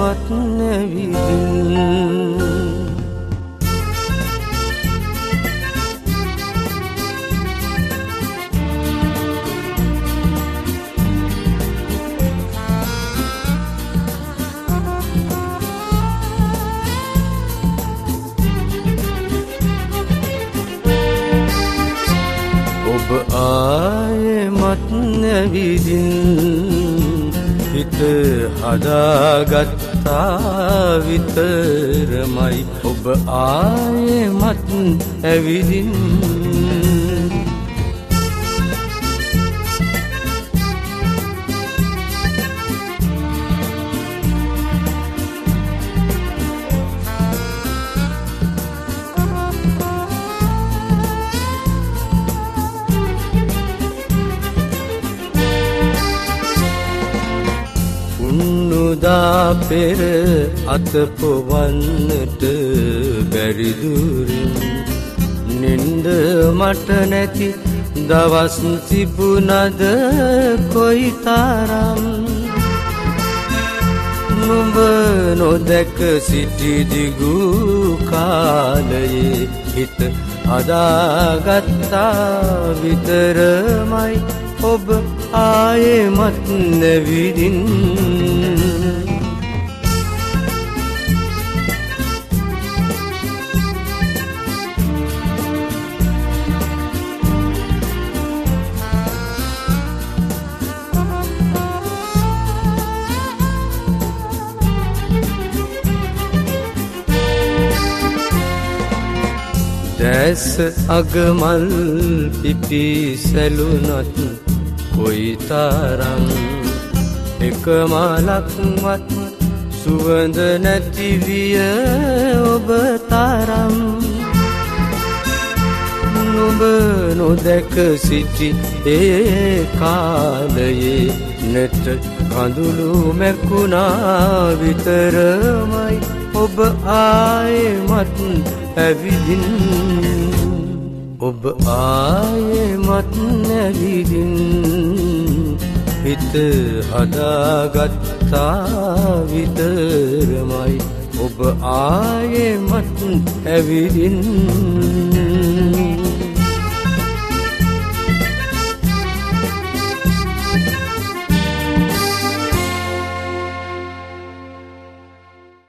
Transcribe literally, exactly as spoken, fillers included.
ආයෙමත් නැවිදින් ඔබ ආයෙමත් නැවිදින් හිත හදාගත්තා විතරමයි ඔබ ආයෙමත් ඇවිදින් උන්නුදා පෙර අතපොවන්නට බැරිදුරින් නින්ද මට නැති දවස් තිබුණද කොයි තරම් නුඹ නොදැක සිටි දිගු කාලයේ හිත හදාගත්තා විතරමයි ඔබ ආයෙමත් නැවිදින් දැස අගමල් පිපි සැලුනත් කොයි තරම් එක මලක්වත් සුවඳ නැති විය ඔබ තරම් නුඹ නොදැක සිටි ඒ කාලයේ නෙට කඳුළු මැකුණා විතරමයි ඔබ ආයෙමත් ඇවිදින් ඔබ ආයෙමත් නැවිදින් හිත හදාගත්තා විතරමයි ඔබ ආයෙමත් ඇවිදින්